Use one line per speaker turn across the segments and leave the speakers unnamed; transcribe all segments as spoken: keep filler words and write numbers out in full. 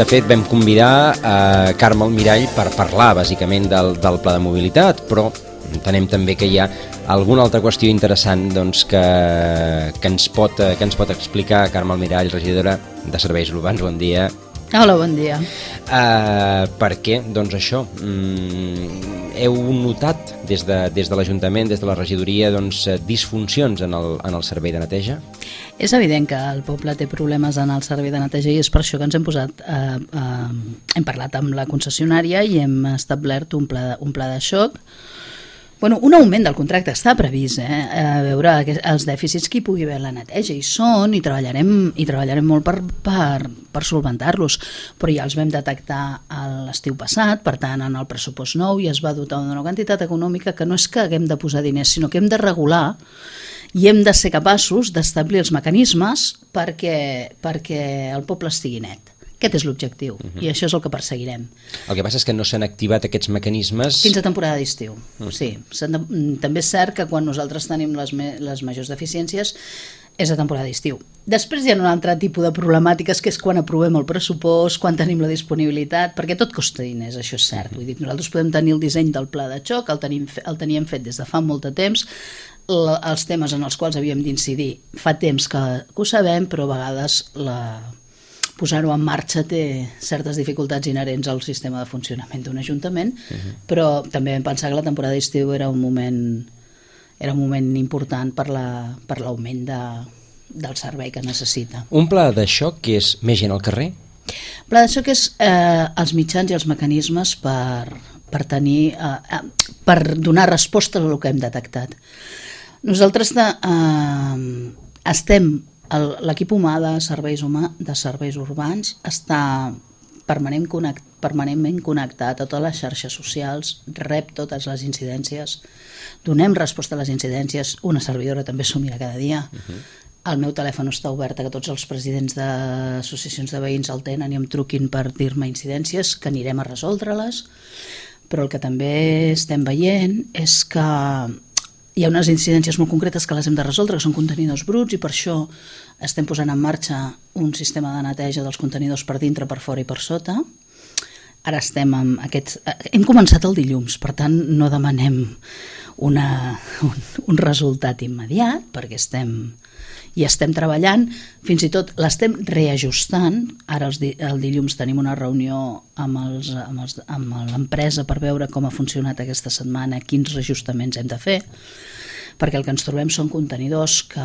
de fet, vam convidar a Carme Almirall per parlar, bàsicament, del, del pla de mobilitat, però entenem també que hi ha alguna altra qüestió interessant doncs, que, que, ens pot, que ens pot explicar Carme Almirall, regidora de Serveis Urbans. Bon dia.
Hola, bon dia.
Uh, per què? Doncs això, mm, heu notat des de, des de l'Ajuntament, des de la regidoria, doncs, disfuncions en el, en el servei de neteja?
És evident que el poble té problemes en el servei de neteja i és per això que ens hem posat, eh, eh, hem parlat amb la concessionària i hem establert un pla, un pla de xoc. Bueno, un augment del contracte està previst, eh? A veure els dèficits que hi pugui haver la neteja, i són, i treballarem, i treballarem molt per, per, per solventar-los, però ja els vam detectar l'estiu passat, per tant, en el pressupost nou ja es va dotar d'una quantitat econòmica que no és que haguem de posar diners, sinó que hem de regular i hem de ser capaços d'establir els mecanismes perquè, perquè el poble estigui net. Aquest és l'objectiu, uh-huh. I això és el que perseguirem.
El que passa és que no s'han activat aquests mecanismes...
Fins a temporada d'estiu, uh-huh. Sí. De, també és cert que quan nosaltres tenim les, me, les majors deficiències és a temporada d'estiu. Després hi ha un altre tipus de problemàtiques, que és quan aprovem el pressupost, quan tenim la disponibilitat, perquè tot costa diners, això és cert. Vull dir, nosaltres podem tenir el disseny del pla de xoc, el, tenim, el teníem fet des de fa molt de temps, la, els temes en els quals havíem d'incidir fa temps que, que ho sabem, però a vegades la... posar-ho en marxa té certes dificultats inherents al sistema de funcionament d'un ajuntament, uh-huh. Però també vam pensar que la temporada d'estiu era un moment era un moment important per la, per l'augment de, del servei que necessita.
Un pla de xoc que és més gent al carrer?
Pla de xoc és eh, els mitjans i els mecanismes per, per tenir eh, per donar resposta a el que hem detectat. Nosaltres de, eh, estem l'equip humà de serveis humà de serveis urbans està permanent connect, permanentment connectat a totes les xarxes socials, rep totes les incidències, donem resposta a les incidències, una servidora també s'ho mira cada dia. Uh-huh. El meu telèfon està obert a que tots els presidents d'associacions de veïns el tenen i em truquin per dir-me incidències, que anirem a resoldre-les, però el que també estem veient és que hi ha unes incidències molt concretes que les hem de resoldre, que són contenidors bruts, i per això estem posant en marxa un sistema de neteja dels contenidors per dintre, per fora i per sota. Ara estem amb aquests... Hem començat el dilluns, per tant no demanem una, un, un resultat immediat, perquè estem... i estem treballant, fins i tot l'estem reajustant. Ara els, el dilluns tenim una reunió amb, els, amb, els, amb l'empresa per veure com ha funcionat aquesta setmana, quins reajustaments hem de fer, perquè el que ens trobem són contenidors que,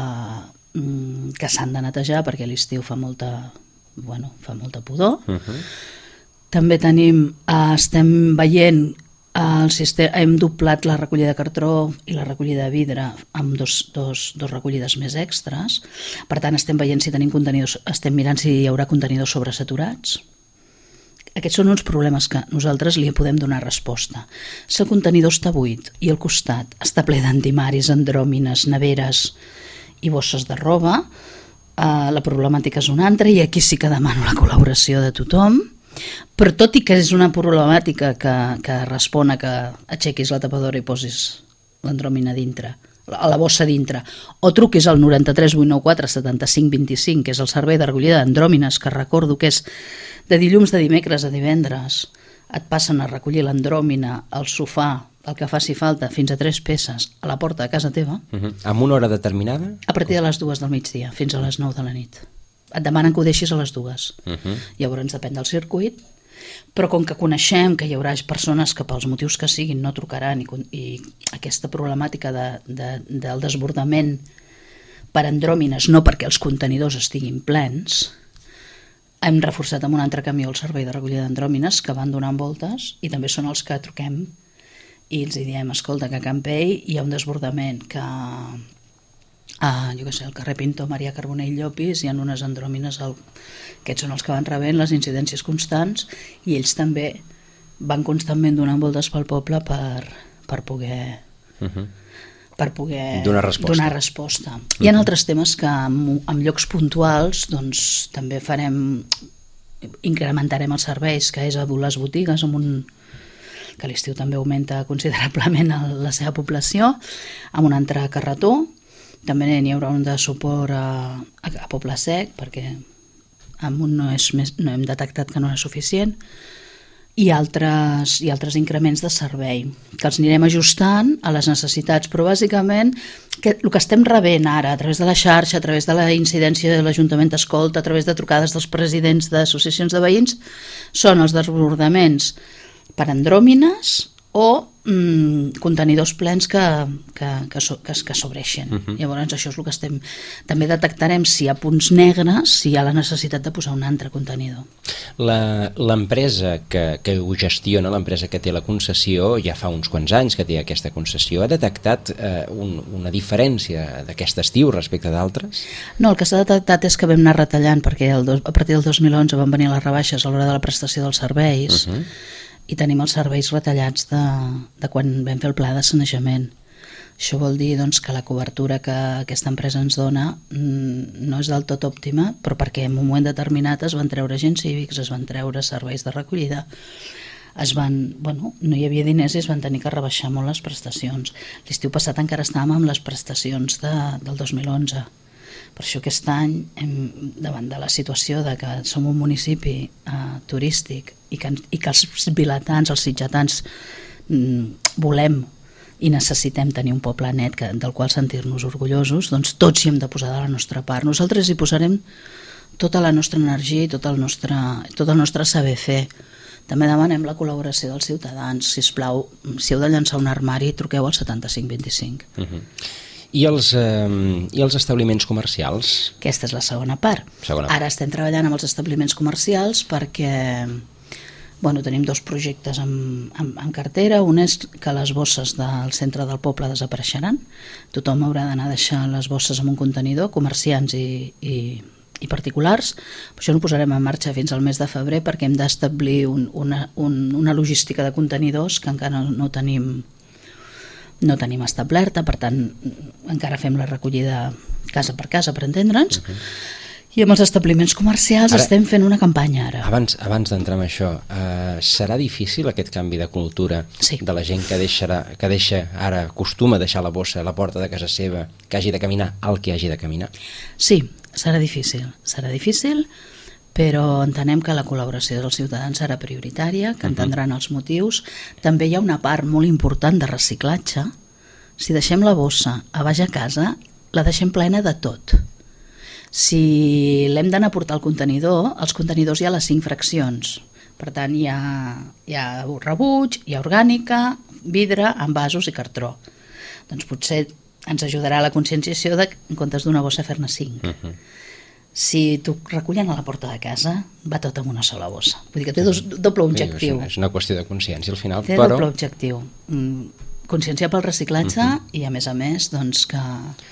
que s'han de netejar perquè a l'estiu fa molta, bueno, fa molta pudor. Uh-huh. També tenim, estem veient el sistema, hem doblat la recollida de cartró i la recollida de vidre amb dos, dos, dos recollides més extres. Per tant, estem veient si tenim contenidors, estem mirant si hi haurà contenidors sobresaturats. Aquests són uns problemes que nosaltres li podem donar resposta. Si el contenidor està buit i al costat està ple d'antimaris, andròmines, neveres i bosses de roba, eh, la problemàtica és una altra, i aquí sí que demano la col·laboració de tothom. Però tot i que és una problemàtica que, que respon a que aixequis la tapadora i posis l'andròmina dintre, a la bossa dintre, o truquis al noranta-tres vuit nou quatre setanta-cinc vint-i-cinc, que és el servei de recollida d'andròmines, que recordo que és de dilluns, de dimecres a divendres, et passen a recollir l'andròmina, al sofà, el que faci falta, fins a tres peces, a la porta de casa teva.
Uh-huh. Amb una hora determinada?
A partir de les dues del migdia, fins a les nou de la nit. Et demanen que ho deixis a les dues. Uh-huh. Llavors depèn del circuit, però com que coneixem que hi haurà persones que pels motius que siguin no trucaran, i, i aquesta problemàtica de, de, del desbordament per andròmines, no perquè els contenidors estiguin plens, hem reforçat amb un altre camió el servei de recollida d'andròmines, que van donant voltes, i també són els que truquem i els diem, escolta, que a Campell hi ha un desbordament, que a, jo què sé, al carrer Pintor, Maria Carbonell Llopis, hi ha unes andròmines, el... aquests són els que van rebent les incidències constants, i ells també van constantment donant voltes pel poble per, per poder, uh-huh. per poder
donar resposta.
Donar resposta. Uh-huh. Hi ha altres temes que en, en llocs puntuals doncs, també farem, incrementarem els serveis, que és a les botigues, amb un, que a l'estiu també augmenta considerablement la seva població, amb un altre carretó. També n'hi haurà un de suport a, a, a Poble Sec, perquè amb un no, és més, no hem detectat que no és suficient, i altres, i altres increments de servei, que els anirem ajustant a les necessitats, però bàsicament que el que estem rebent ara a través de la xarxa, a través de la incidència de l'Ajuntament d'Escolta, a través de trucades dels presidents d'associacions de veïns, són els desbordaments per andròmines o mm, contenidors plens que, que, que, so, que, que sobreixen. Uh-huh. Llavors això és el que estem... També detectarem si hi ha punts negres, si hi ha la necessitat de posar un altre contenidor.
L'empresa que, que ho gestiona, l'empresa que té la concessió, ja fa uns quants anys que té aquesta concessió, ha detectat eh, un, una diferència d'aquest estiu respecte d'altres?
No, el que s'ha detectat és que vam anar retallant, perquè el dos, a partir del dos mil onze van venir les rebaixes a l'hora de la prestació dels serveis, uh-huh. i tenim els serveis retallats de, de quan vam fer el pla de sanejament. Això vol dir doncs, que la cobertura que aquesta empresa ens dona no és del tot òptima, però perquè en un moment determinat es van treure agents cívics, es van treure serveis de recollida, es van, bueno, no hi havia diners i es van tenir que rebaixar molt les prestacions. L'estiu passat encara estàvem amb les prestacions de, del dos mil onze. Per això aquest any, hem, davant de la situació de que som un municipi eh, turístic i que, i que els vilatans, els sitgetans, mm, volem i necessitem tenir un poble net que, del qual sentir-nos orgullosos, doncs tots hi hem de posar de la nostra part. Nosaltres hi posarem tota la nostra energia i tot el nostre, tot el nostre saber fer. També demanem la col·laboració dels ciutadans. Sisplau, si heu de llançar un armari, truqueu al setanta-cinc vint-i-cinc. Uh-huh.
I els, eh, I els establiments comercials?
Aquesta és la segona part.
Segona part.
Ara estem treballant amb els establiments comercials perquè bueno, tenim dos projectes en, en, en cartera. Un és que les bosses del centre del poble desapareixeran. Tothom haurà d'anar a deixar les bosses en un contenidor, comerciants i, i, i particulars. Per això no posarem en marxa fins al mes de febrer perquè hem d'establir un, una, un, una logística de contenidors que encara no, no tenim no tenim establerta, per tant encara fem la recollida casa per casa per entendre'ns. Uh-huh. I amb els establiments comercials ara, estem fent una campanya ara.
Abans, abans d'entrar en això, eh, serà difícil aquest canvi de cultura
sí.
de la gent que, deixarà, que deixa ara, acostuma a deixar la bossa a la porta de casa seva, que hagi de caminar el que hagi de caminar?
Sí, serà difícil, serà difícil, però entenem que la col·laboració dels ciutadans serà prioritària, que entendran els motius. També hi ha una part molt important de reciclatge. Si deixem la bossa a baix a casa, la deixem plena de tot. Si l'hem d'anar a portar al contenidor, als contenidors hi ha les cinc fraccions. Per tant, hi ha, hi ha rebuig, hi ha orgànica, vidre, envasos i cartró. Doncs potser ens ajudarà la conscienciació de, en comptes d'una bossa, fer-ne cinc. Uh-huh. Si t'ho recullen a la porta de casa, va tot en una sola bossa. Vull dir que té dos, doble objectiu.
És una qüestió de consciència al final.
Té
però...
doble objectiu. Consciència pel reciclatge uh-huh. i a més a més doncs que...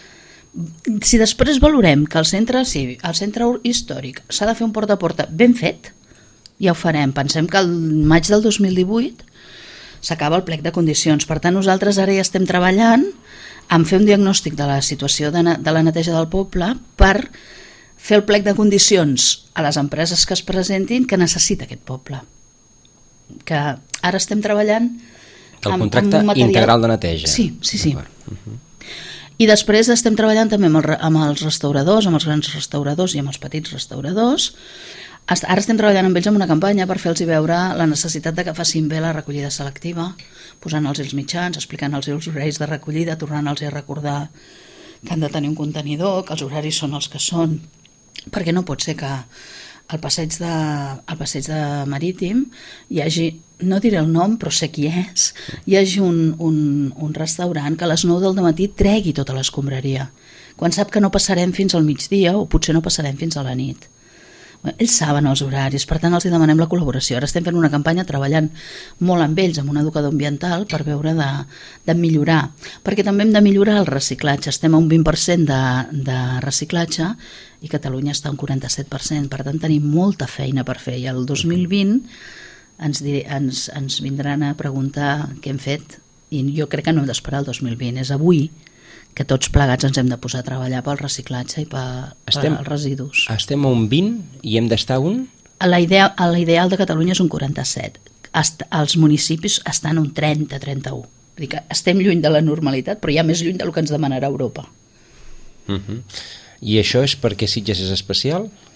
Si després valorem que el centre cívic, el centre històric s'ha de fer un porta a porta ben fet, ja ho farem. Pensem que el maig del dos mil divuit s'acaba el plec de condicions. Per tant, nosaltres ara ja estem treballant en fer un diagnòstic de la situació de, de la neteja del poble per fer el plec de condicions a les empreses que es presentin que necessita aquest poble. Que ara estem treballant
el amb, contracte amb material... integral de neteja.
Sí, sí, sí. Uh-huh. I després estem treballant també amb, el, amb els restauradors, amb els grans restauradors i amb els petits restauradors. Ara estem treballant amb ells en una campanya per fer-los veure la necessitat de que facin bé la recollida selectiva, posant-los els mitjans, explicant-los els horaris de recollida, tornant-los a recordar que han de tenir un contenidor, que els horaris són els que són, perquè no pot ser que al passeig de, al passeig de Marítim hi hagi, no diré el nom però sé qui és, hi hagi un, un, un restaurant que a les nou del matí tregui tota l'escombraria quan sap que no passarem fins al migdia o potser no passarem fins a la nit. Ells saben els horaris, per tant els demanem la col·laboració. Ara estem fent una campanya treballant molt amb ells, amb un educador ambiental, per veure de, de millorar. Perquè també hem de millorar el reciclatge. Estem a un vint per cent de, de reciclatge i Catalunya està a un quaranta-set per cent. Per tant, tenim molta feina per fer. I el dos mil vint ens, diré, ens, ens vindran a preguntar què hem fet. I jo crec que no hem d'esperar el dos mil vint. És avui que tots plegats ens hem de posar a treballar pel reciclatge i per, estem, per als residus.
Estem a un vint i hem d'estar un?
L'ideal de Catalunya és un quaranta-set. Els municipis estan un trenta a trenta-u. Vull dir que estem lluny de la normalitat, però ja més lluny del que ens demanarà Europa.
Uh-huh. I això és perquè Sitges és especial?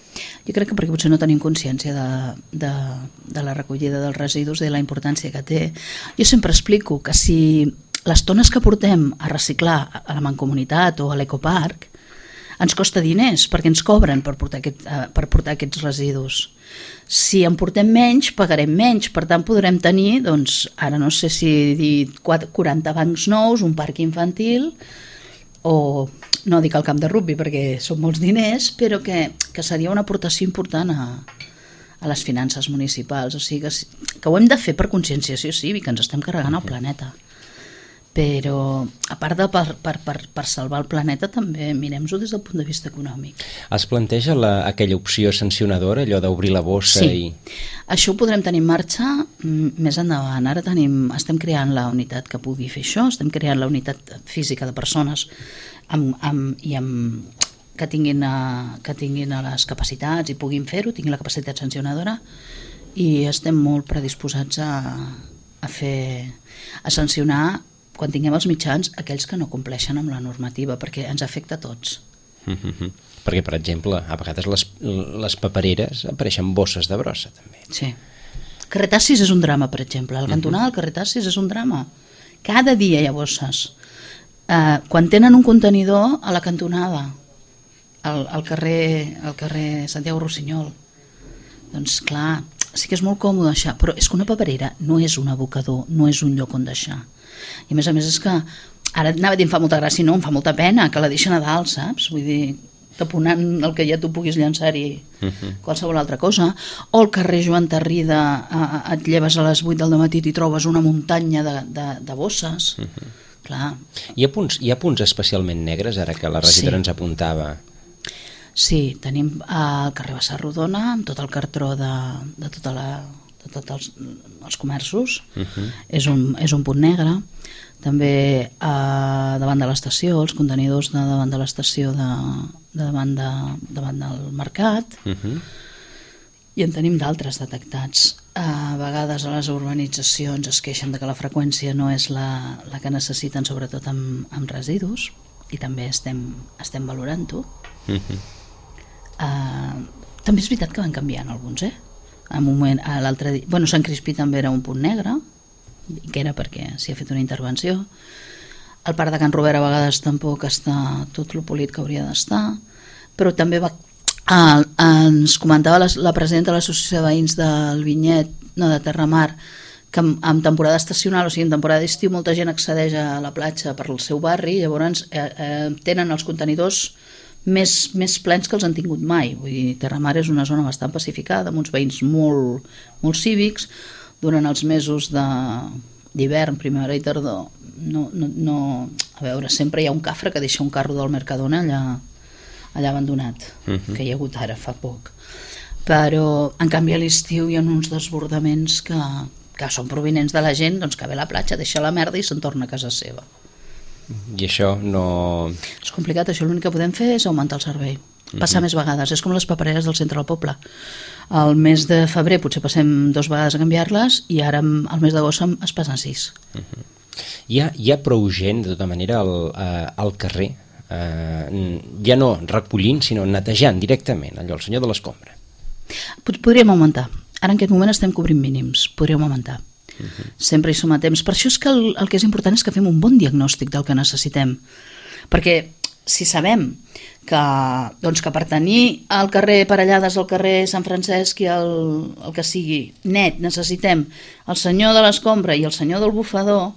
Jo crec que perquè potser no tenim consciència de, de, de la recollida dels residus i de la importància que té. Jo sempre explico que si les tones que portem a reciclar a la Mancomunitat o a l'Ecoparc ens costa diners perquè ens cobren per portar, aquest, per portar aquests residus. Si en portem menys, pagarem menys, per tant podrem tenir, doncs, ara no sé si dir quaranta bancs nous, un parc infantil, o no dic el camp de rugby perquè són molts diners, però que, que seria una aportació important a, a les finances municipals. O sigui que, que ho hem de fer per conscienciació cívica, ens estem carregant el planeta. Però a part de per, per, per, per salvar el planeta també mirem-ho des del punt de vista econòmic.
Es planteja la, aquella opció sancionadora, allò d'obrir la bossa?
Sí,
i...
això ho podrem tenir en marxa més endavant. Ara tenim, estem creant la unitat que pugui fer això, estem creant la unitat física de persones amb, amb, i amb, que, tinguin a, que tinguin a les capacitats i puguin fer-ho, tinguin la capacitat sancionadora, i estem molt predisposats a, a fer, a sancionar quan tinguem els mitjans, aquells que no compleixen amb la normativa, perquè ens afecta a tots.
Mm-hmm. Perquè, per exemple, a vegades les, les papereres apareixen bosses de brossa, també.
Sí. Carrer Tassis és un drama, per exemple. El cantonal del carrer Tassis és un drama. Cada dia hi ha bosses. Uh, quan tenen un contenidor a la cantonada, al, al, carrer, al carrer Santiago Rossinyol, doncs clar, sí que és molt còmode deixar, però és que una paperera no és un abocador, no és un lloc on deixar. I a més a més és que, ara anava a dir em fa molta gràcia, no, em fa molta pena que la deixen a dalt, saps? Vull dir, taponant el que ja tu puguis llançar-hi uh-huh. qualsevol altra cosa. O al carrer Joan Tarrida eh, et lleves a les vuit del dematí i trobes una muntanya de, de, de bosses. Uh-huh. Clar.
Hi ha, punts, hi ha punts especialment negres, ara que la regidora sí. ens apuntava?
Sí, tenim el carrer Bassarrodona amb tot el cartró de, de tota la... de tots els, els comerços, uh-huh. és, un, és un punt negre. També eh, davant de l'estació, els contenidors de davant de l'estació de, de davant, de, davant del mercat, uh-huh. i en tenim d'altres detectats. Eh, a vegades a les urbanitzacions es queixen de que la freqüència no és la, la que necessiten, sobretot amb, amb residus, i també estem, estem valorant-ho. Uh-huh. Eh, també és veritat que van canviant alguns, eh? En un moment, a l'altre dia, bueno, Sant Crispí també era un punt negre, que era perquè s'hi ha fet una intervenció. El parc de Can Robert a vegades tampoc està tot lo polit que hauria d'estar, però també va, eh, ens comentava la, la presidenta de l'associació de veïns del Vinyet, no, de Terramar, que en, en temporada estacional, o sigui, en temporada d'estiu, molta gent accedeix a la platja per al seu barri, i llavors eh, eh, tenen els contenidors Més, més plens que els han tingut mai. Vull dir, Terramar és una zona bastant pacificada, amb uns veïns molt, molt cívics. Durant els mesos d'hivern, primavera i tardor, no, no, no, a veure, sempre hi ha un cafre que deixa un carro del Mercadona allà, allà abandonat, uh-huh. que hi ha hagut ara fa poc. Però, en canvi, a l'estiu hi ha uns desbordaments que, que són provinents de la gent, doncs, que ve a la platja, deixa la merda i se'n torna a casa seva.
I això no...
És complicat, això l'únic que podem fer és augmentar el servei, passar uh-huh. més vegades. És com les papereres del centre del poble. Al mes de febrer potser passem dues vegades a canviar-les, i ara al mes d'agost es passen sis.
Uh-huh. Hi ha, hi ha prou gent, de tota manera, al, uh, al carrer, uh, ja no recollint, sinó netejant directament, allò, el senyor de l'escombra?
Podríem augmentar. Ara en aquest moment estem cobrint mínims, podríem augmentar. Uh-huh. Sempre hi som a temps. Per això és que el, el que és important és que fem un bon diagnòstic del que necessitem, perquè si sabem que, doncs, que per tenir el carrer Parellades, el carrer Sant Francesc i el, el que sigui net necessitem el senyor de l'escombra i el senyor del bufador,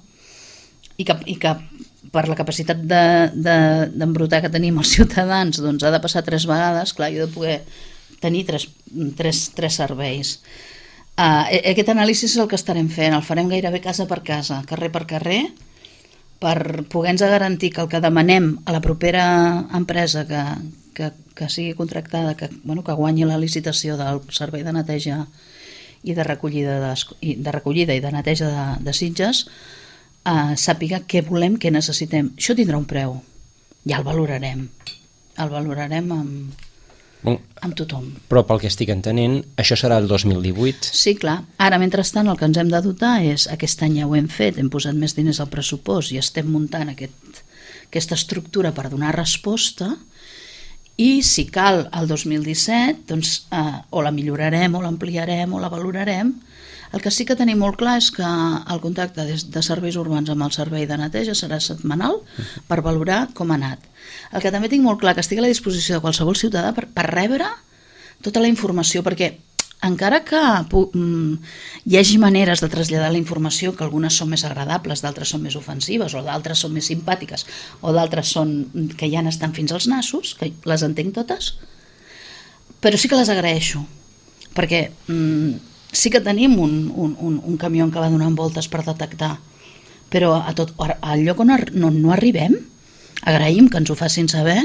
i que, i que per la capacitat d'embrutar de, de, que tenim els ciutadans, doncs ha de passar tres vegades, clar, jo he de poder tenir tres, tres, tres serveis. Uh, aquest anàlisi és el que estarem fent, el farem gairebé casa per casa, carrer per carrer, per poder-nos garantir que el que demanem a la propera empresa que, que, que sigui contractada, que, bueno, que guanyi la licitació del servei de neteja i de recollida de, de, recollida i de neteja de, de sitges, uh, sàpiga què volem, què necessitem. Això tindrà un preu, ja el valorarem, el valorarem amb...
Bon,
amb tothom.
Però pel que estic entenent, això serà el dos mil divuit?
Sí, clar. Ara, mentrestant, el que ens hem de dotar és, aquest any ja ho hem fet, hem posat més diners al pressupost i estem muntant aquest, aquesta estructura per donar resposta, i si cal el dos mil disset doncs, eh, o la millorarem o l'ampliarem o la valorarem. El que sí que tenim molt clar és que el contacte de serveis urbans amb el servei de neteja serà setmanal per valorar com ha anat. El que també tinc molt clar que estigui a la disposició de qualsevol ciutadà per, per rebre tota la informació, perquè encara que hi hagi maneres de traslladar la informació, que algunes són més agradables, d'altres són més ofensives, o d'altres són més simpàtiques, o d'altres són que ja n'estan fins als nassos, que les entenc totes, però sí que les agraeixo, perquè mm, sí que tenim un, un, un, un camió que va donant voltes per detectar, però a tot, al lloc on no, no arribem, agraïm que ens ho facin saber.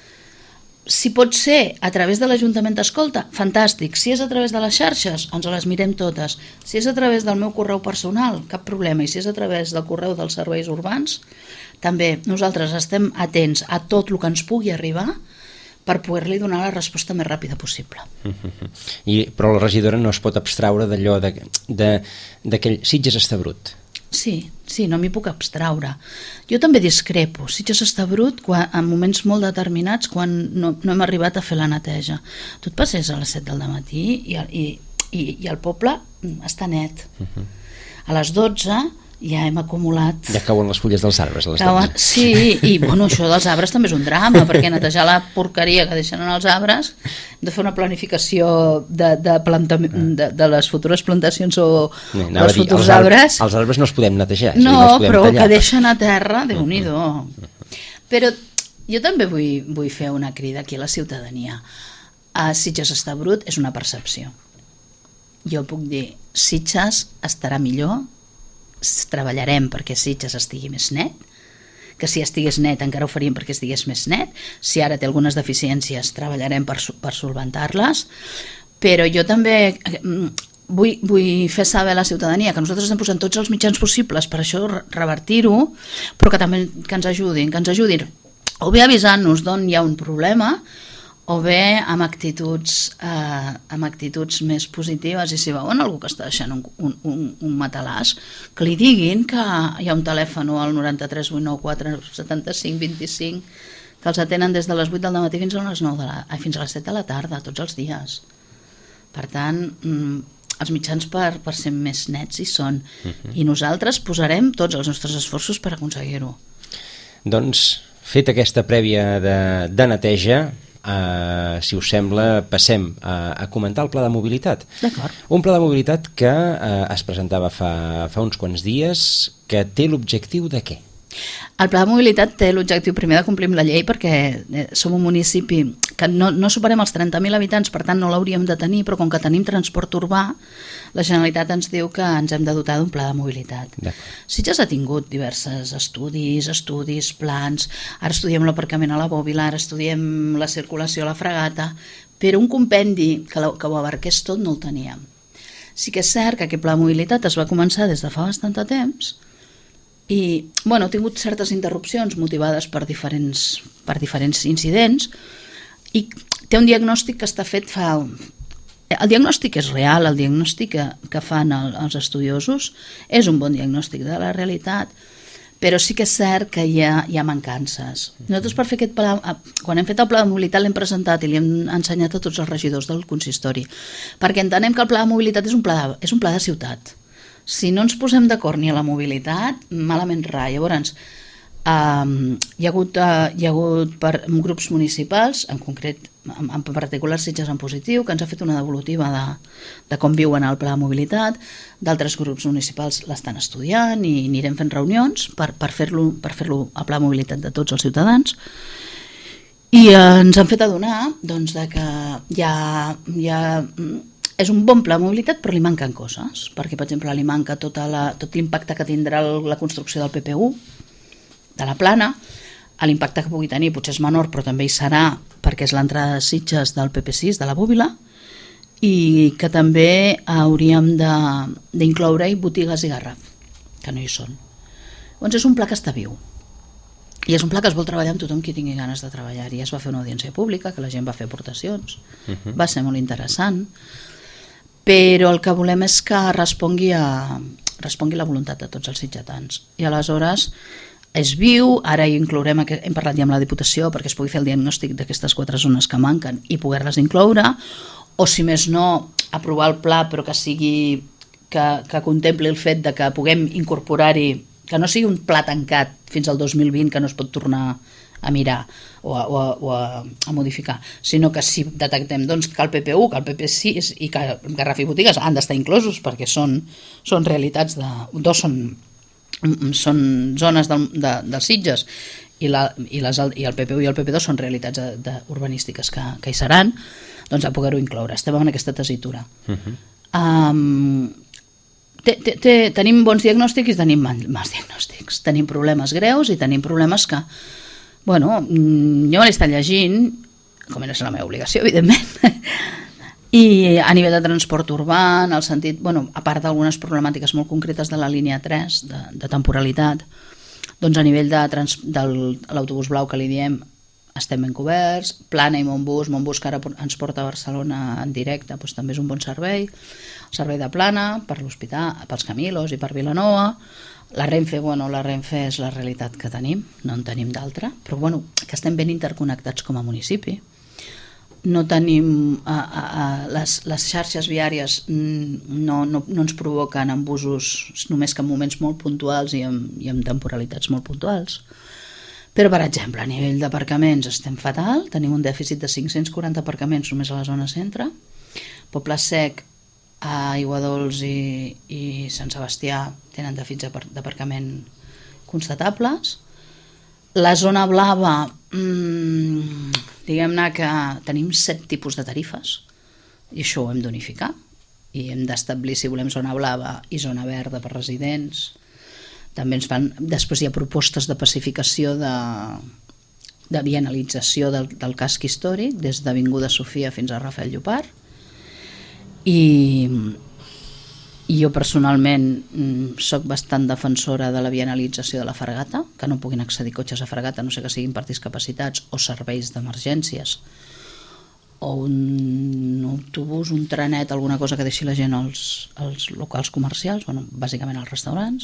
Si pot ser a través de l'Ajuntament d'Escolta, fantàstic. Si és a través de les xarxes, ens les mirem totes. Si és a través del meu correu personal, cap problema. I si és a través del correu dels serveis urbans, també nosaltres estem atents a tot el que ens pugui arribar per poder-li donar la resposta més ràpida possible.
I, però la regidora no es pot abstraure d'allò d'aquell Sitges està brut.
Sí, sí, no m'hi puc abstraure. Jo també discrepo. Sitges està brut quan, en moments molt determinats quan no, no hem arribat a fer la neteja. Tu et passes a les set del matí i, i, i, i el poble està net. Uh-huh. A les dotze ja hem acumulat...
Ja cauen les fulles dels arbres a les
cauen... Sí, i bueno, això dels arbres també és un drama, perquè netejar la porqueria que deixen en els arbres, hem de fer una planificació de, de, plantament, de, de les futures plantacions o
no,
els
dir,
futurs
els
arbres.
Els arbres no els podem netejar.
No,
no els podem
però
tallar.
Que deixen a terra, Déu-n'hi-do. Però jo també vull, vull fer una crida aquí a la ciutadania. A Sitges està brut és una percepció. Jo puc dir, Sitges estarà millor, treballarem perquè Sitges estigui més net, que si estigués net encara ho faríem perquè estigués més net, si ara té algunes deficiències treballarem per, per solventar-les, però jo també vull, vull fer saber a la ciutadania que nosaltres estem posant tots els mitjans possibles per això revertir-ho, però que també que ens ajudin, que ens ajudin o bé avisant-nos d'on hi ha un problema o bé amb actituds, eh, amb actituds més positives, i si veuen algú que està deixant un, un, un, un matalàs, que li diguin que hi ha un telèfon al noranta-tres vuit nou quatre setanta-cinc vint-i-cinc que els atenen des de les vuit del matí fins a les nou de la, fins a les set de la tarda, tots els dies. Per tant, els mitjans per, per ser més nets hi són, uh-huh. i nosaltres posarem tots els nostres esforços per aconseguir-ho.
Doncs, fet aquesta prèvia de, de neteja, Uh, si us sembla, passem a, a comentar el pla de mobilitat.
D'acord.
Un pla de mobilitat que uh, es presentava fa, fa uns quants dies, que té l'objectiu de què?
El pla de mobilitat té l'objectiu primer de complir amb la llei, perquè som un municipi que no, no superem els trenta mil habitants, per tant no l'hauríem de tenir, però com que tenim transport urbà, la Generalitat ens diu que ens hem de dotar d'un pla de mobilitat. Sitges ha tingut diversos estudis, estudis, plans, ara estudiem l'aparcament a la Bòbila, ara estudiem la circulació a la Fragata, però un compendi que, la, que ho abarqués tot no el teníem. Sí que és cert que aquest pla de mobilitat es va començar des de fa bastant de temps, i bueno, ha tingut certes interrupcions motivades per diferents, per diferents incidents, i té un diagnòstic que està fet fa... El diagnòstic és real, el diagnòstic que, que fan el, els estudiosos és un bon diagnòstic de la realitat, però sí que és cert que hi ha, hi ha mancances. Nosaltres per fer aquest pla, quan hem fet el pla de mobilitat l'hem presentat i l'hem ensenyat a tots els regidors del consistori, perquè entenem que el pla de mobilitat és un pla de, és un pla de ciutat. Si no ens posem d'acord ni a la mobilitat, malament rai. Llavors, um, hi ha hagut, uh, hi ha hagut per, grups municipals, en concret, en, en particular Sitges en positiu, que ens ha fet una devolutiva de, de com viuen el pla de mobilitat. D'altres grups municipals l'estan estudiant i anirem fent reunions per, per fer-lo per fer-lo el pla de mobilitat de tots els ciutadans. I uh, ens han fet adonar doncs, de que hi ha... Hi ha és un bon pla de mobilitat, però li manquen coses, perquè, per exemple, li manca tota la, tot l'impacte que tindrà la construcció del P P U, de la plana, l'impacte que pugui tenir potser és menor, però també hi serà, perquè és l'entrada de Sitges del P P sis, de la Bòbila, i que també hauríem d'incloure-hi botigues i Garraf, que no hi són. Llavors és un pla que està viu, i és un pla que es vol treballar amb tothom qui tingui ganes de treballar-hi. Es va fer una audiència pública, que la gent va fer aportacions, uh-huh. va ser molt interessant, però el que volem és que respongui a, respongui la voluntat de tots els sitgetans. I aleshores és viu, ara hi inclourem, hem parlat ja amb la Diputació perquè es pugui fer el diagnòstic d'aquestes quatre zones que manquen i poder-les incloure, o si més no, aprovar el pla però que sigui, que, que contempli el fet de que puguem incorporar-hi, que no sigui un pla tancat fins al dos mil vint que no es pot tornar a mirar o a, o a, o a, a modificar, sinó que si detectem doncs, que el P P u, que el P P sis i que Garraf i Botigues han d'estar inclosos perquè són, són realitats de... dos són, són zones del, de, dels Sitges i, la, i, les, i el P P u i el P P dos són realitats de, de urbanístiques que, que hi seran, doncs a poder-ho incloure. Estem en aquesta tessitura. Uh-huh. um, te, te, te, tenim bons diagnòstics i tenim mals diagnòstics. Tenim problemes greus i tenim problemes que bueno, jo me l'he estat llegint, com és la meva obligació, evidentment, i a nivell de transport urbà, en el sentit, bueno, a part d'algunes problemàtiques molt concretes de la línia tres, de, de temporalitat, doncs a nivell de, trans, de l'autobús blau que li diem, estem ben coberts, Plana i Montbus, Montbus que ara ens porta a Barcelona en directe, doncs també és un bon servei, el servei de Plana, per l'hospital, pels Camilos i per Vilanova. La Renfe, bueno, la Renfe és la realitat que tenim, no en tenim d'altra, però bueno, que estem ben interconnectats com a municipi. No tenim, a, a, a, les, les xarxes viàries no, no, no ens provoquen embusos només que en moments molt puntuals i en, i en temporalitats molt puntuals. Però, per exemple, a nivell d'aparcaments estem fatal, tenim un dèficit de cinc-cents quaranta aparcaments només a la zona centre. Poble Sec, a Aiguadols i, i Sant Sebastià tenen dèficits d'aparcament constatables. La zona blava, mmm, diguem-ne que tenim set tipus de tarifes i això ho hem d'unificar i hem d'establir si volem zona blava i zona verda per residents. També ens fan, després hi ha propostes de pacificació de, de bienalització del, del casc històric des d'Avinguda Sofia fins a Rafael Llopart. I, i jo personalment soc bastant defensora de la bienalització de la Fragata, que no puguin accedir cotxes a Fragata, no sé que siguin per discapacitats o serveis d'emergències o un autobús, un trenet, alguna cosa que deixi la gent als, als locals comercials, bueno, bàsicament als restaurants.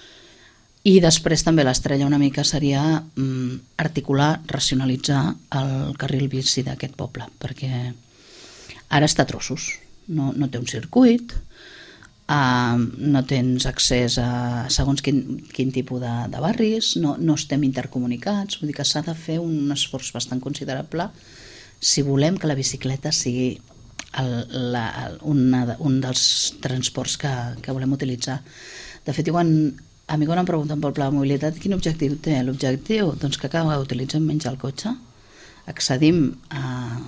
I després també l'estrella una mica seria mm, articular, racionalitzar el carril bici d'aquest poble, perquè ara està a trossos. No, no té un circuit, uh, no tens accés a segons quin, quin tipus de, de barris, no, no estem intercomunicats, vull dir que s'ha de fer un esforç bastant considerable si volem que la bicicleta sigui el, la, el, una, un dels transports que, que volem utilitzar. De fet, quan, a mi quan em pregunten pel pla de mobilitat, quin objectiu té? L'objectiu? Doncs que cada vegada utilitzem menys el cotxe, accedim a,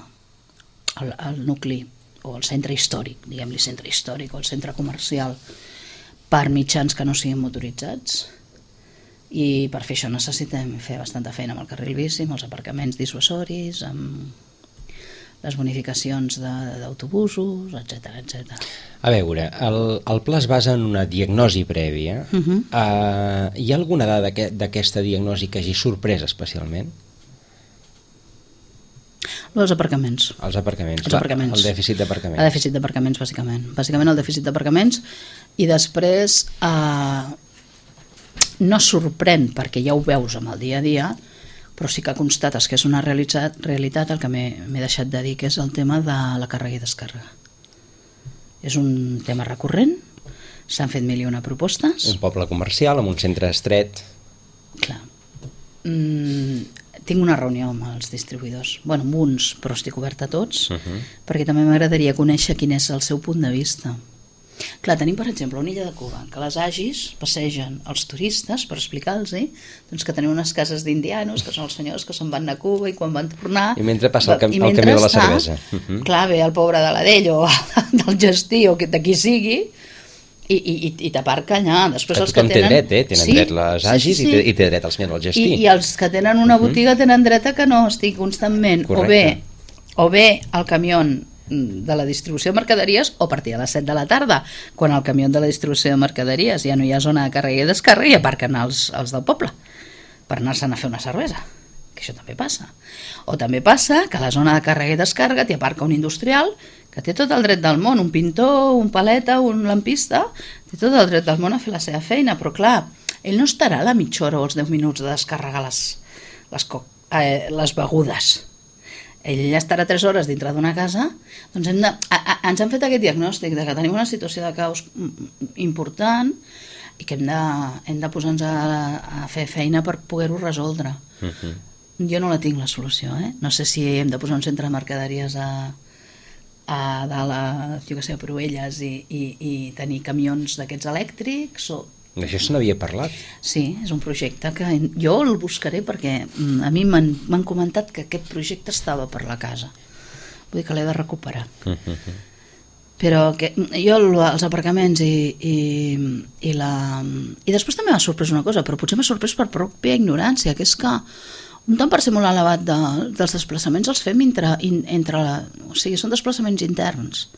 al, al nucli o el centre històric, diguem-li centre històric o el centre comercial per mitjans que no siguin motoritzats i per fer això necessitem fer bastanta feina amb el carril bici, amb els aparcaments dissuasoris, amb les bonificacions d'autobusos, etcètera, etcètera.
A veure, el, el pla es basa en una diagnosi prèvia. Uh-huh. Uh, hi ha alguna dada d'aquesta diagnosi que hagi sorprès especialment?
Els aparcaments.
Els aparcaments.
Els aparcaments.
El dèficit d'aparcaments.
El dèficit d'aparcaments, bàsicament. Bàsicament el dèficit d'aparcaments i després eh, no sorprèn perquè ja ho veus amb el dia a dia, però sí que constates que és una realitat, realitat el que m'he deixat de dir, que és el tema de la càrrega i descàrrega. És un tema recurrent, s'han fet mil i una propostes.
Un poble comercial amb un centre estret.
Clar. Mm, tinc una reunió amb els distribuïdors, bueno, amb uns, però estic oberta a tots, uh-huh. perquè també m'agradaria conèixer quin és el seu punt de vista. Clar, tenim, per exemple, una illa de Cuba, que les agis passegen els turistes per explicar-los doncs, que tenim unes cases d'indianos, que són els senyors que se'n van a Cuba i quan van tornar...
I mentre passa el, cam el camí de la cervesa.
Uh-huh. Clar, ve el pobre de l'Adell o del Gestí o de qui sigui, i, i, i t'aparca allà. Després
que
els que tenen...
té dret, eh? Tenen sí, dret les agis sí, sí, sí. I, té, i té dret el senyor del Gestí.
I, I els que tenen una botiga uh-huh. tenen dret a que no estigui constantment. O bé, o bé el camió de la distribució de mercaderies o a partir de les set de la tarda, quan el camió de la distribució de mercaderies ja no hi ha zona de càrrega i descàrrega, i aparquen els, els del poble per anar-se'n a fer una cervesa, que això també passa. O també passa que a la zona de càrrega i descàrrega t'hi aparca un industrial que té tot el dret del món, un pintor, un paleta, un lampista, té tot el dret del món a fer la seva feina, però clar, ell no estarà a la mitja hora o els deu minuts de descarregar les, les, co eh, les begudes. Ell estarà tres hores dintre d'una casa, doncs hem de, a, a, ens han fet aquest diagnòstic de que tenim una situació de caos important i que hem de, hem de posar-nos a, a fer feina per poder-ho resoldre. Uh-huh. Jo no la tinc, la solució, eh? No sé si hem de posar un centre de mercaderies a, a dalt a, jo què sé, a Proelles i, i, i tenir camions d'aquests elèctrics o...
Això se n'havia parlat.
Sí, és un projecte que jo el buscaré perquè a mi m'han comentat que aquest projecte estava per la casa. Vull dir que l'he de recuperar. Uh-huh. Però que, jo els aparcaments i, i, i la... I després també m'ha sorprès una cosa, però potser m'ha sorprès per pròpia ignorància, que és que un tant per ser molt elevat de, dels desplaçaments els fem entre, entre la, o sigui, són desplaçaments interns.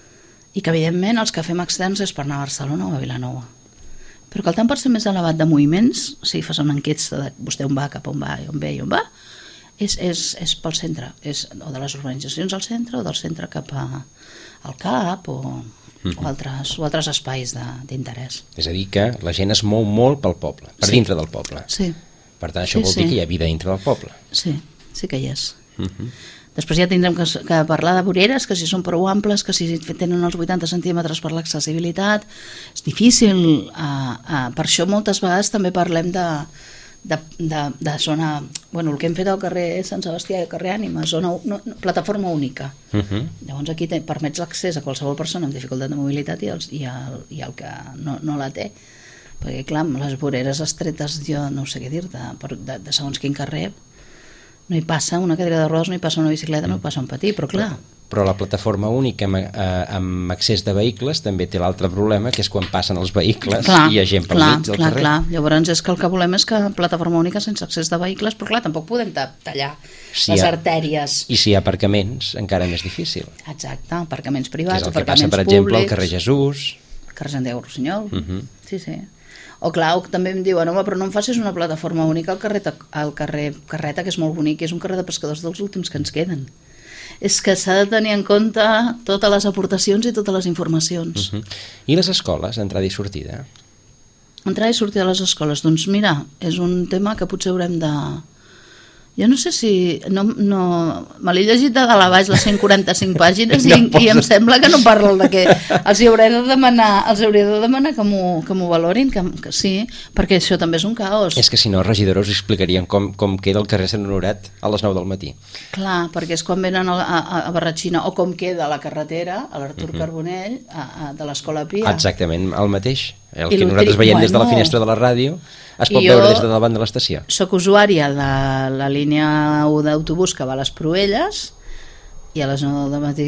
I que evidentment els que fem externs és per anar a Barcelona o a Vilanova. Però que el tant per ser més elevat de moviments, si fas una enquesta de vostè on va, cap on va, on ve i on va, és, és, és pel centre, és o de les urbanitzacions al centre o del centre cap a, al CAP o, mm-hmm. o, altres, o altres espais d'interès.
És a dir, que la gent es mou molt pel poble, per sí. dintre del poble.
Sí.
Per tant, això sí, vol dir sí. que hi ha vida dintre del poble.
Sí, sí que hi és. Mm-hmm. Després ja tindrem que, que parlar de voreres, que si són prou amples, que si tenen els vuitanta centímetres per l'accessibilitat. És difícil. Uh, uh, per això moltes vegades també parlem de, de, de, de zona... Bueno, el que hem fet al carrer Sant Sebastià i al carrer Ànima, zona, no, plataforma única. Uh-huh. Llavors aquí te, permets l'accés a qualsevol persona amb dificultat de mobilitat i, els, i, el, i el que no, no la té. Perquè, clar, les voreres estretes, jo no sé què dir-te, de, de segons quin carrer... No hi passa una cadira de rodes, no hi passa una bicicleta, no hi passa un patí, però clar...
Però, però la plataforma única amb, eh, amb accés de vehicles també té l'altre problema, que és quan passen els vehicles clar, i hi ha gent pel mig del
clar,
carrer.
Clar, llavors és que el que volem és que plataforma única sense accés de vehicles, però clar, tampoc podem tallar si les ha, artèries.
I si hi ha aparcaments, encara més difícil.
Exacte, aparcaments privats,
aparcaments públics. Que és el que
passa,
per
públics,
exemple, al carrer Jesús.
Al carrer Sant Diego Rossinyol, uh-huh. sí, sí. O clar, també em diuen, home, però no em facis una plataforma única al carrer, al carrer Carreta, que és molt bonic, i és un carrer de pescadors dels últims que ens queden. És que s'ha de tenir en compte totes les aportacions i totes les informacions.
Uh-huh. I les escoles, entrada i sortida?
Entrada i sortida a les escoles, doncs mira, és un tema que potser haurem de... Jo no sé si... No, no, me l'he llegit de dalt a baix les cent quaranta-cinc pàgines i, no i em sembla que no parla de que els hauré de demanar, els hauré de demanar que m'ho valorin, que, que sí, perquè això també és un caos.
És que si no, regidora, us explicarien com, com queda el carrer Sant Honorat a les nou del matí.
Clar, perquè és quan venen a, a, a Barratxina, o com queda la carretera, a l'Artur uh-huh. Carbonell, a, a, de l'Escola Pia.
Exactament, el mateix. El que nosaltres veiem bueno, des de la finestra de la ràdio es pot veure des de davant de l'estació.
Soc usuària de la línia u d'autobús que va a les Proelles i a les nou del matí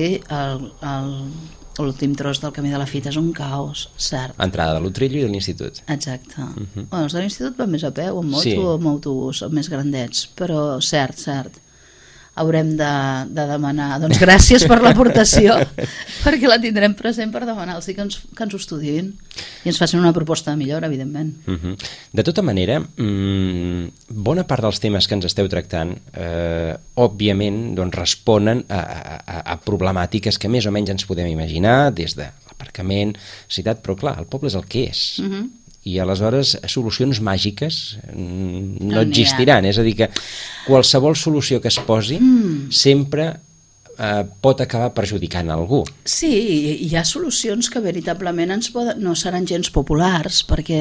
l'últim tros del camí de la Fita és un caos, cert.
Entrada de l'Utrillo i de l'Institut.
Exacte. Uh-huh. Bueno, els de l'Institut van més a peu, amb moto sí. o amb autobús, més grandets, però cert, cert. Haurem de, de demanar, doncs gràcies per l'aportació, perquè la tindrem present per demanar-los que, ens, que ens ho estudiïn i ens facin una proposta de millora, evidentment.
Uh-huh. De tota manera, mmm, bona part dels temes que ens esteu tractant, eh, òbviament, doncs, responen a, a, a problemàtiques que més o menys ens podem imaginar, des de l'aparcament, ciutat, però clar, el poble és el que és. Uh-huh. I aleshores solucions màgiques no, no existiran, és a dir que qualsevol solució que es posi mm. sempre eh, pot acabar perjudicant algú.
Sí, hi ha solucions que veritablement ens poden, no seran gens populars, perquè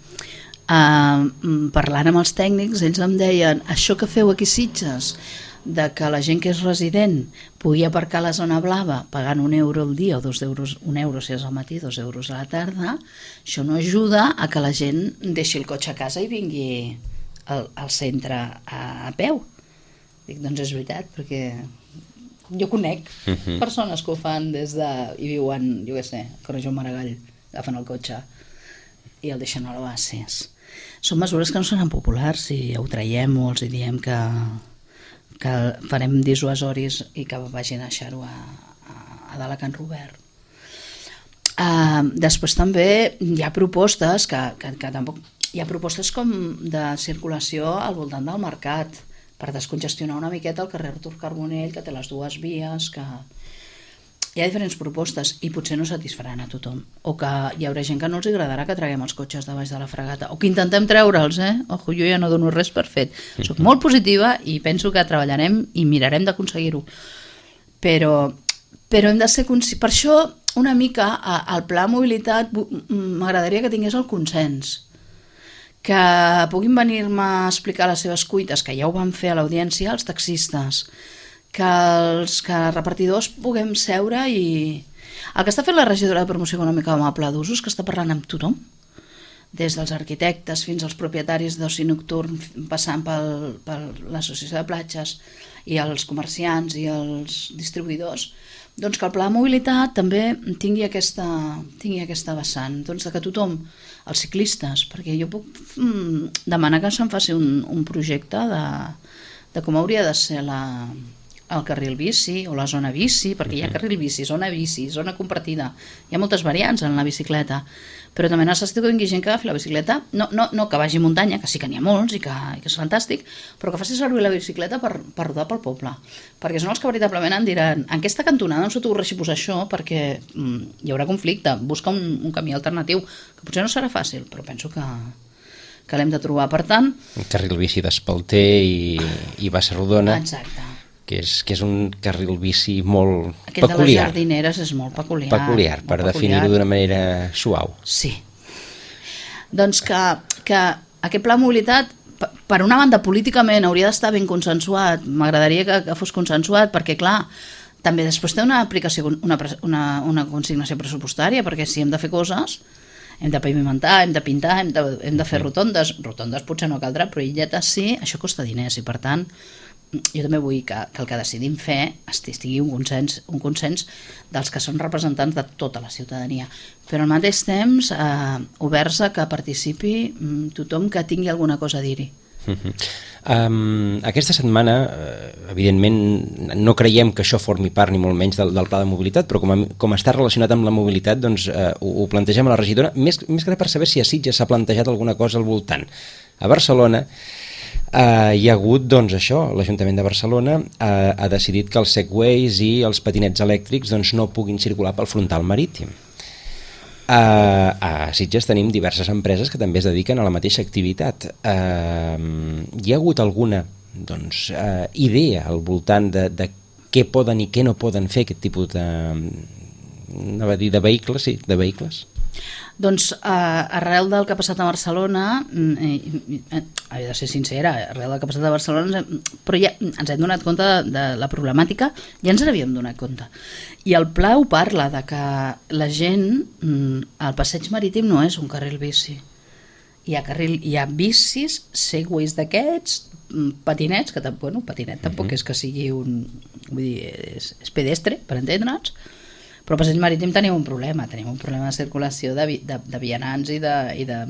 eh, parlant amb els tècnics ells em deien, això que feu aquí Sitges, de que la gent que és resident pugui aparcar a la zona blava pagant un euro al dia o dos euros, un euro si és al matí, dos euros a la tarda, això no ajuda a que la gent deixi el cotxe a casa i vingui al, al centre a, a peu. Dic, doncs és veritat, perquè jo conec uh-huh. persones que ho fan des de... i viuen, jo què sé, a Correjo Maragall, agafen el cotxe i el deixen a l'oasis. Són mesures que no seran populars i ho traiem o els diem que que farem dissuasoris i que vagin a deixar-ho a, a, a dalt a Can Robert. Uh, després també hi ha propostes que, que, que tampoc hi ha propostes com de circulació al voltant del mercat per descongestionar una miqueta el carrer Artur Carbonell, que té les dues vies, que hi ha diferents propostes i potser no satisfaran a tothom, o que hi haurà gent que no els agradarà que traguem els cotxes de baix de la fregata, o que intentem treure'ls, eh? Ojo, jo ja no dono res per fet, soc molt positiva i penso que treballarem i mirarem d'aconseguir-ho, però, però hem de ser conscients. Per això una mica al pla mobilitat m'agradaria que tingués el consens, que puguin venir-me a explicar les seves cuites, que ja ho van fer a l'audiència els taxistes, que els que repartidors puguem seure i... El que està fent la regidora de promoció econòmica amb el pla d'usos, que està parlant amb tothom, des dels arquitectes fins als propietaris d'oci nocturn, passant per l'associació de platges i els comerciants i els distribuïdors, doncs que el pla de mobilitat també tingui aquesta, tingui aquesta vessant, doncs que tothom, els ciclistes, perquè jo puc mm, demanar que se'n faci un, un projecte de, de com hauria de ser la, el carril bici o la zona bici, perquè hi ha carril bici, zona bici, zona compartida, hi ha moltes variants en la bicicleta, però també necessito que vingui gent que agafi la bicicleta, no, no, no que vagi a muntanya, que sí que n'hi ha molts i que, i que és fantàstic, però que faci servir la bicicleta per, per rodar pel poble, perquè són els que veritablement em diran en aquesta cantonada no se t'ocorreixi posar això perquè mm, hi haurà conflicte, busca un, un camí alternatiu, que potser no serà fàcil, però penso que, que l'hem de trobar. Per tant...
Un carril bici d'Espalter i, i Bassa-rodona.
Exacte.
Que és, que és un carril bici molt
Aquest
peculiar.
Aquest de les jardineres és molt peculiar.
Peculiar, per definir-ho d'una manera suau.
Sí. Doncs que, que aquest pla de mobilitat, per una banda, políticament hauria d'estar ben consensuat, m'agradaria que, que fos consensuat, perquè, clar, també després té una aplicació, una, una, una consignació pressupostària, perquè si hem de fer coses, hem de pavimentar, hem de pintar, hem de, hem de fer rotondes, rotondes potser no caldrà, però illetes sí, això costa diners, i per tant, jo també vull que, que el que decidim fer estigui un consens, un consens dels que són representants de tota la ciutadania, però al mateix temps eh, oberts a que participi tothom que tingui alguna cosa a dir-hi.
Uh-huh. um, aquesta setmana uh, evidentment no creiem que això formi part ni molt menys del, del pla de mobilitat, però com, a, com està relacionat amb la mobilitat, doncs uh, ho, ho plantegem a la regidora, més, més que per saber si a Sitges s'ha plantejat alguna cosa al voltant. A Barcelona Uh, hi ha hagut, doncs això, l'Ajuntament de Barcelona uh, ha decidit que els segways i els patinets elèctrics doncs, no puguin circular pel frontal marítim. Uh, a Sitges tenim diverses empreses que també es dediquen a la mateixa activitat. Uh, hi ha hagut alguna doncs, uh, idea al voltant de, de què poden i què no poden fer aquest tipus de, no va dir de vehicles, sí, de vehicles?
Doncs eh, arrel del que ha passat a Barcelona, eh, eh, he de ser sincera, arrel del que ha passat a Barcelona, però ja ens hem donat compte de, de la problemàtica, ja ens n'havíem donat compte. I el pla ho parla, de que la gent, el passeig marítim no és un carril bici. Hi ha, carril, hi ha bicis, segways d'aquests, patinets, que bueno, patinet tampoc uh-huh. és que sigui un... Vull dir, és, és pedestre, per entendre'ns, però al passeig marítim tenim un problema, tenim un problema de circulació de, de, de vianants i de... I de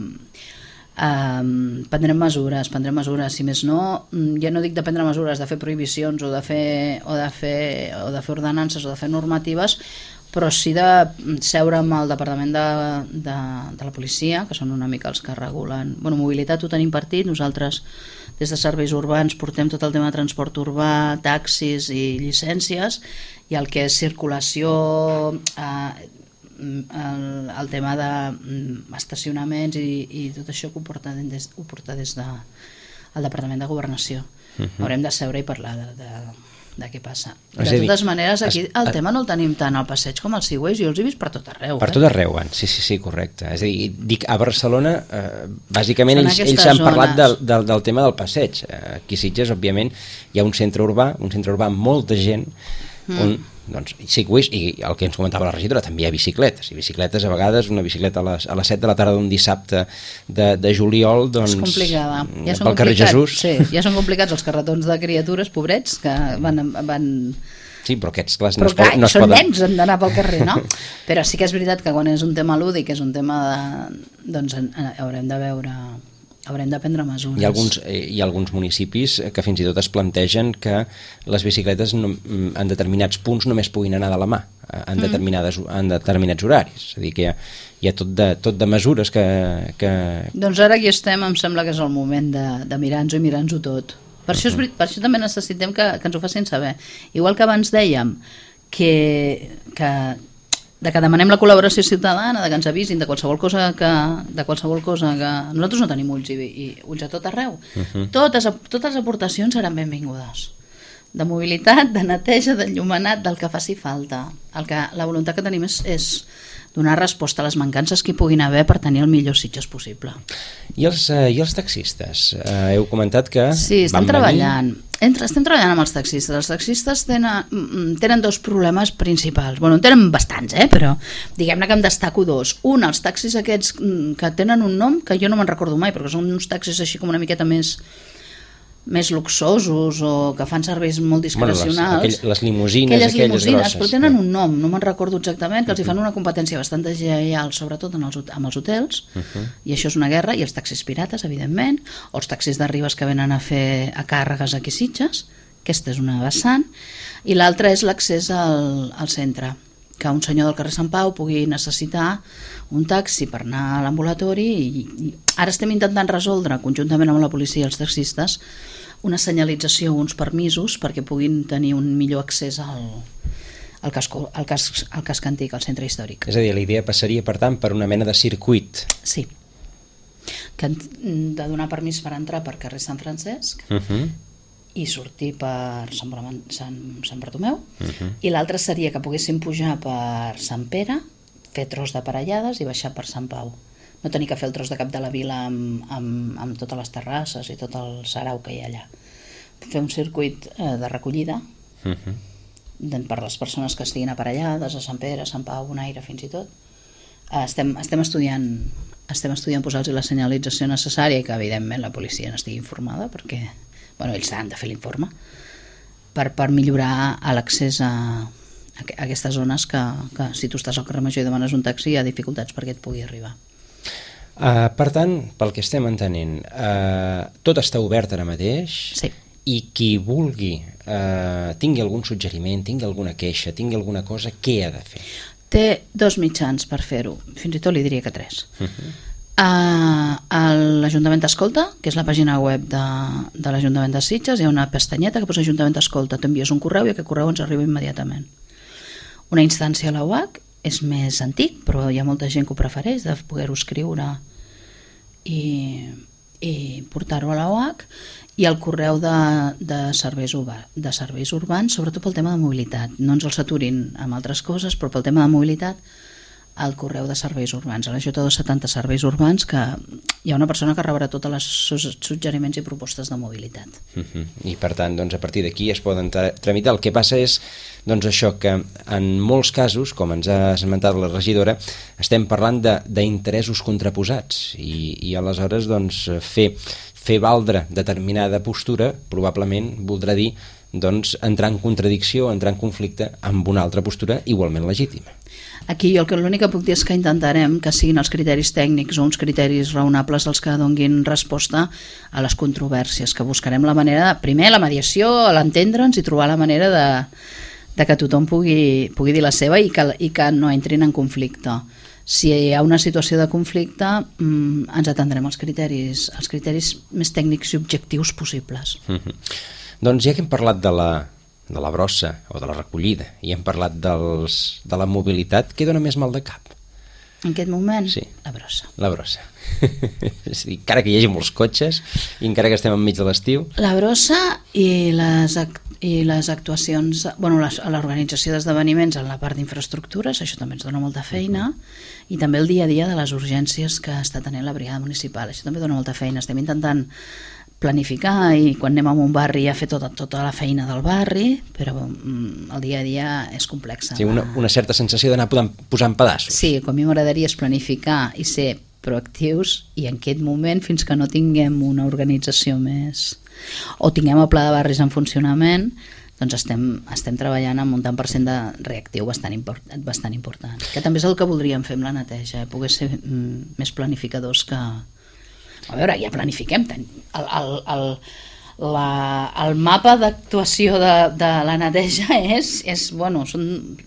um, prendrem mesures, prendrem mesures, si més no, ja no dic de prendre mesures, de fer prohibicions o de fer, o de fer, o de fer ordenances o de fer normatives, però sí de seure amb el departament de, de, de la policia, que són una mica els que regulen... Bueno, mobilitat ho tenim partit, nosaltres des de serveis urbans portem tot el tema de transport urbà, taxis i llicències, i el que és circulació, eh, el, el tema d'estacionaments i, i tot això que ho porta des, ho porta des de, el Departament de Governació. Uh-huh. Haurem de seure i parlar de, de, de què passa. De totes maneres, aquí el es, tema no el tenim tant al passeig com als segways, jo els he vist per tot arreu.
Per
eh?
tot arreu, sí, sí, sí, correcte. És a dir, dic, a Barcelona, eh, bàsicament ells, ells han parlat del, del, del tema del passeig. Aquí a Sitges, òbviament, hi ha un centre urbà, un centre urbà amb molta gent, on, doncs, segways, i el que ens comentava la regidora, també hi ha bicicletes, i bicicletes a vegades, una bicicleta a les, a les set de la tarda d'un dissabte de, de juliol, doncs,
és complicada. Ja
pel carrer Jesús.
Sí, ja són complicats els carretons de criatures, pobrets, que van... van...
Sí, però aquests, clar,
però
no es, clar, no es
són
poden...
nens, han d'anar pel carrer, no? Però sí que és veritat que quan és un tema lúdic, és un tema de... doncs en, en, haurem de veure... haurem de prendre mesures.
Hi ha, alguns, eh, hi ha alguns municipis que fins i tot es plantegen que les bicicletes no, en determinats punts només puguin anar de la mà en, mm. determinades, en determinats horaris. És a dir, que hi ha, hi ha tot, de, tot de mesures que, que...
Doncs ara aquí estem, em sembla que és el moment de, de mirar-nos-ho i mirar-nos-ho tot. Per, uh-huh. això és, per això també necessitem que, que ens ho facin saber. Igual que abans dèiem que, que, de que demanem la col·laboració ciutadana, de que ens avisin de qualsevol cosa que, de qualsevol cosa que... Nosaltres no tenim ulls i, i ulls a tot arreu. Uh-huh. Totes, totes les aportacions seran benvingudes. De mobilitat, de neteja, d'enllumenat, del que faci falta. El que, la voluntat que tenim és, és donar resposta a les mancances que hi puguin haver per tenir el millor Sitges possible.
I els, uh, i els taxistes? Uh, heu comentat que...
Sí, estem treballant. Entre, estem treballant amb els taxistes. Els taxistes tenen, tenen dos problemes principals. Bueno, en tenen bastants, eh? Però diguem-ne que em destaco dos. Un, els taxis aquests que tenen un nom que jo no me'n recordo mai, perquè són uns taxis així com una miqueta més... més luxosos o que fan serveis molt discrecionals.
Bueno, les, aquell, les limusines,
aquelles,
aquelles
limusines,
grosses.
Però tenen un nom, no me'n recordo exactament, que els hi fan una competència bastant deslleial, sobretot en els, amb els hotels, uh-huh. I això és una guerra, i els taxis pirates, evidentment, o els taxis de Ribes que venen a fer a càrregues aquí a Sitges, aquesta és una vessant, i l'altra és l'accés al, al centre, que un senyor del carrer Sant Pau pugui necessitar un taxi per anar a l'ambulatori i, i ara estem intentant resoldre conjuntament amb la policia i els taxistes una senyalització, uns permisos perquè puguin tenir un millor accés al, al, casco, al, cas, al casc antic, al centre històric.
És a dir, la idea passaria per tant per una mena de circuit.
Sí, que de donar permís per entrar per carrer Sant Francesc, uh-huh. I sortir per Sant, Sant, Sant Bartomeu, uh-huh. I l'altre seria que poguéssim pujar per Sant Pere, fer tros de parellades i baixar per Sant Pau. No tenir que fer el tros de cap de la vila amb, amb, amb totes les terrasses i tot el sarau que hi ha allà. Fer un circuit eh, de recollida uh-huh. de, per les persones que estiguin aparellades a Sant Pere, Sant Pau, Bonaire fins i tot. Eh, estem, estem estudiant estem estudiant posar-los la senyalització necessària i que evidentment la policia n'estigui informada perquè bueno, ells han de fer l'informe per, per millorar l'accés a, a aquestes zones que, que si tu estàs al carrer Major i demanes un taxi hi ha dificultats perquè et pugui arribar.
Uh, per tant, pel que estem entenent, uh, tot està obert ara mateix
sí.
I qui vulgui uh, tingui algun suggeriment, tingui alguna queixa, tingui alguna cosa, què ha de fer?
Té dos mitjans per fer-ho, fins i tot li diria que tres. Uh-huh. A l'Ajuntament d'Escolta, que és la pàgina web de, de l'Ajuntament de Sitges, hi ha una pestanyeta que posa Ajuntament d'Escolta, t'envies un correu i aquest correu ens arriba immediatament. Una instància a la U H C és més antic, però hi ha molta gent que ho prefereix, de poder-ho escriure i, i portar-ho a la U H C, i el correu de, de, serveis urbà, de serveis urbans, sobretot pel tema de mobilitat. No ens el saturin amb altres coses, però pel tema de mobilitat al correu de serveis urbans, a la J dos setanta serveis urbans, que hi ha una persona que rebrà tots els suggeriments i propostes de mobilitat.
Uh-huh. I per tant, doncs, a partir d'aquí es poden tra- tramitar. El que passa és doncs, això, que en molts casos, com ens ha esmentat la regidora, estem parlant de, d'interessos contraposats i, i aleshores doncs, fer, fer valdre determinada postura probablement voldrà dir doncs, entrar en contradicció, entrar en conflicte amb una altra postura igualment legítima.
Aquí jo l'únic que puc dir és que intentarem que siguin els criteris tècnics o uns criteris raonables els que donguin resposta a les controvèrsies, que buscarem la manera, de, primer la mediació, l'entendre'ns i trobar la manera de, de que tothom pugui, pugui dir la seva i que, i que no entrin en conflicte. Si hi ha una situació de conflicte, mmm, ens atendrem als criteris, als criteris més tècnics i objectius possibles.
Mm-hmm. Doncs ja que hem parlat de la de la brossa o de la recollida i hem parlat dels, de la mobilitat, què dona més mal de cap?
En aquest moment?
Sí.
La brossa.
La brossa. És a dir, encara que hi hagi molts cotxes i encara que estem enmig de l'estiu...
La brossa i les, i les actuacions, bueno, les, l'organització d'esdeveniments en la part d'infraestructures, això també ens dona molta feina, uh-huh. I també el dia a dia de les urgències que està tenint la brigada municipal, això també dona molta feina. Estem intentant planificar i quan anem a un barri ja fer tota, tota la feina del barri, però mm, el dia a dia és complex.
Sí, una, una certa sensació d'anar posant pedaços.
Sí, com a mi m'agradaria és planificar i ser proactius i en aquest moment, fins que no tinguem una organització més o tinguem el pla de barris en funcionament, doncs estem, estem treballant amb un tant per cent de reactiu bastant, import, bastant important, que també és el que voldríem fer amb la neteja, eh? Poder ser mm, més planificadors que... A veure, ja planifiquem. El, el, el, la, el mapa d'actuació de, de la neteja és, és bueno, són,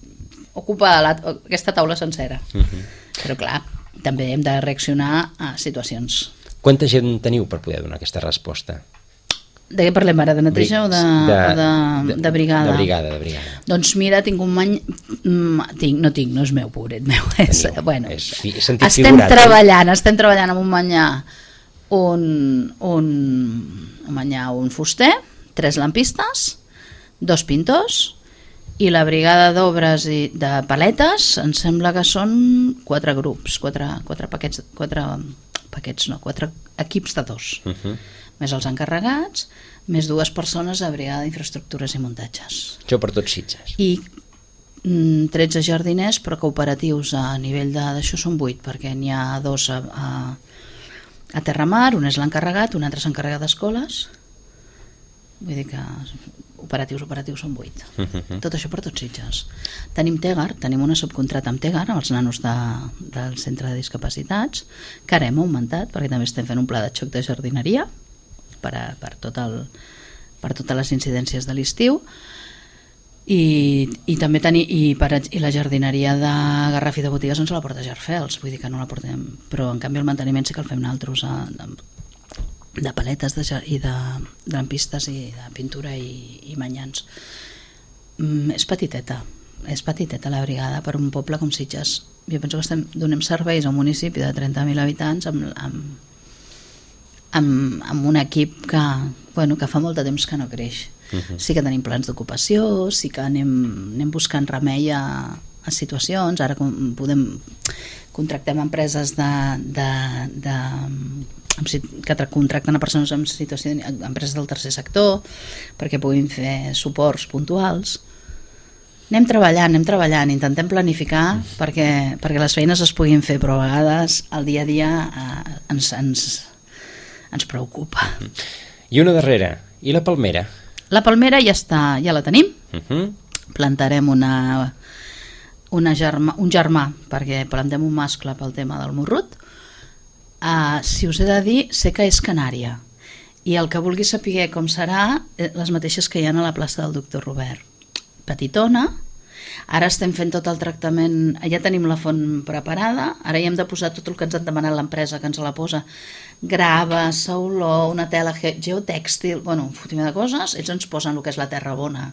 ocupa la, aquesta taula sencera. Uh-huh. Però clar, també hem de reaccionar a situacions.
Quanta gent teniu per poder donar aquesta resposta?
De què parlem ara? De neteja o de, de, o de, de, de brigada?
De brigada, de brigada.
Doncs mira, tinc un many... Tinc, no tinc, no és meu, pobret meu. És,
Teniu,
bueno,
és fi, sentit
estem
figurat,
treballant, eh? estem treballant amb un manyà, un, un, un manyà, un fuster, tres lampistes, dos pintors, i la brigada d'obres i de paletes, em sembla que són quatre grups, quatre, quatre paquets, quatre paquets, no, quatre equips de dos. Uh -huh. Més els encarregats, més dues persones a brigada d'infraestructures i muntatges.
Això per tots Sitges.
I mm, tretze jardiners, però cooperatius a nivell d'això són vuit, perquè n'hi ha dos a, a, a Terramar, un és l'encarregat, un altre és encarregat d'escoles, vull dir que operatius, operatius són vuit. Uh -huh. Tot això per tots Sitges. Tenim Tegar, tenim una subcontrata amb Tegar, amb els nanos de, del centre de discapacitats, que ara hem augmentat, perquè també estem fent un pla de xoc de jardineria, per, a, per, tot el, per totes les incidències de l'estiu, i, i també tenir, i, per, i la jardineria de Garraf i de botigues ens la porta Jarfels, vull dir que no la portem, però en canvi el manteniment sí que el fem nosaltres, a, de, de paletes de, i de, de lampistes i de pintura i, i manyans. Mm, és petiteta, és petiteta la brigada per un poble com Sitges. Jo penso que estem, donem serveis a un municipi de trenta mil habitants amb, amb Amb, amb un equip que, bueno, que fa molt de temps que no creix. Uh-huh. Sí que tenim plans d'ocupació, sí que anem, anem buscant remei a, a situacions, ara com podem, contractem empreses de, de, de, que contracten a persones en situació, empreses del tercer sector, perquè puguin fer suports puntuals. Anem treballant, anem treballant, intentem planificar uh-huh. perquè, perquè les feines es puguin fer, però a vegades el dia a dia eh, ens... ens ens preocupa.
I una darrera, i la palmera?
La palmera ja està, ja la tenim.
Uh-huh.
Plantarem una, una germà, un germà, perquè plantem un mascle pel tema del morrut. Uh, si us he de dir, sé que és canària. I el que vulgui saber com serà, les mateixes que hi ha a la plaça del doctor Robert. Petitona, ara estem fent tot el tractament, ja tenim la font preparada, ara hi hem de posar tot el que ens han demanat l'empresa, que ens la posa, grava, sauló, una tela geotèxtil, bueno, un fotimer de coses, ells ens posen el que és la terra bona.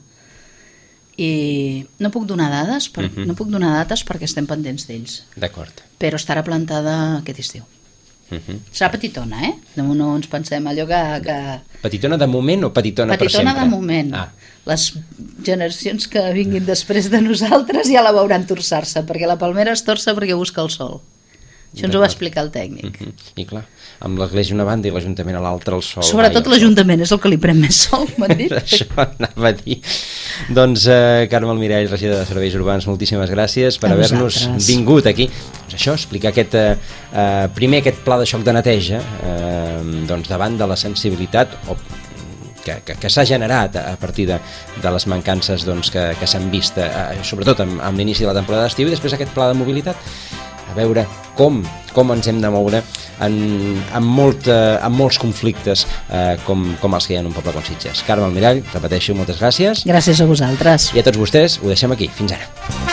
I no puc donar dades, per, uh-huh. no puc donar dates perquè estem pendents d'ells.
D'acord.
Però estarà plantada aquest estiu. Uh-huh. Serà petitona, eh? No, no ens pensem allò que, que...
Petitona de moment o petitona, petitona per sempre?
Petitona de moment. Ah. Les generacions que vinguin després de nosaltres ja la veuran torçar-se, perquè la palmera es torça perquè busca el sol. Això ens ho va explicar el tècnic.
Uh-huh. I clar, amb l'església una banda i l'Ajuntament a l'altra el sol.
Sobretot l'Ajuntament és el que li pren més sol, m'han dit.
Això anava a dir. Doncs eh, Carme Almirall, regidora de Serveis Urbans, moltíssimes gràcies per haver-nos vingut aquí. Doncs això, explicar aquest, eh, primer aquest pla de xoc de neteja eh, doncs davant de la sensibilitat o que, que, que s'ha generat a partir de, de les mancances doncs, que, que s'han vist, eh, sobretot amb, amb l'inici de la temporada d'estiu, i després aquest pla de mobilitat, a veure com, com ens hem de moure en, en, molt, eh, en molts conflictes eh, com, com els que hi ha en un poble com Sitges. Carme Almirall, repeteixo, moltes gràcies.
Gràcies a vosaltres.
I a tots vostès, ho deixem aquí. Fins ara.